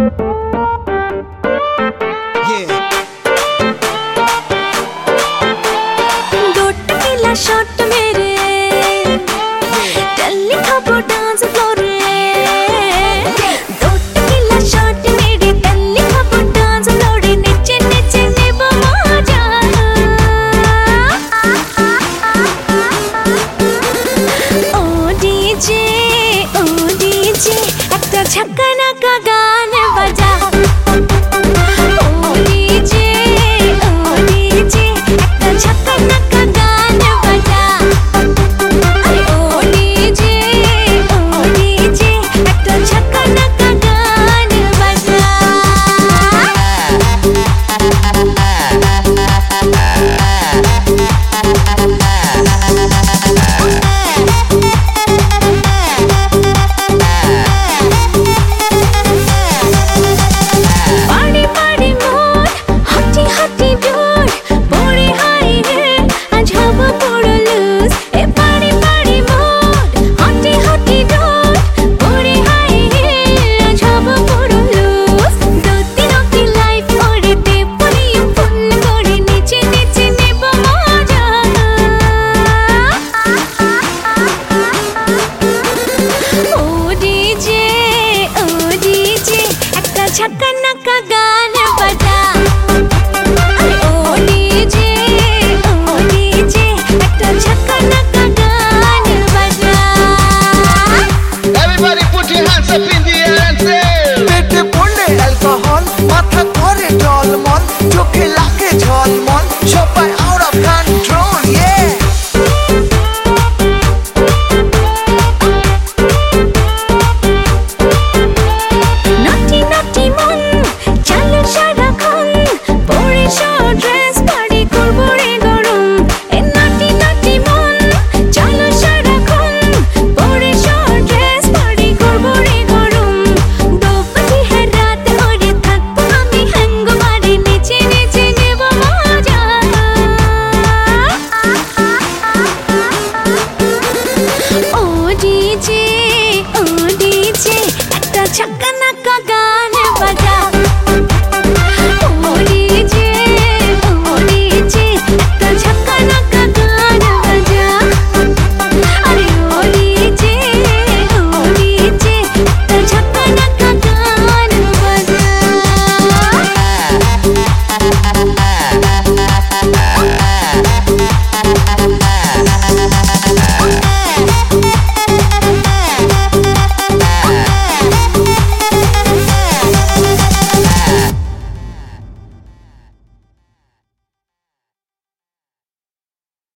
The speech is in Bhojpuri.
शॉट मेरे टल्ली खाबो डांस फ्लोर दो टकीला शॉट मेरे टल्ली खाबो डांस फ्लोर नीचे नीचे नेबो मजा ओ डीजे একটা ঝাঁকানা কা গান বাজা झकना का गान बजा ओ डीजे একটা झकना का गान बजा Everybody put your hands up in the air and say পেটে পড়লে অ্যালকোহল মাথা করে টলমল চোখে লাগে ঝলমল সবাই আউট অফ কন্ট্রোল झकना का गान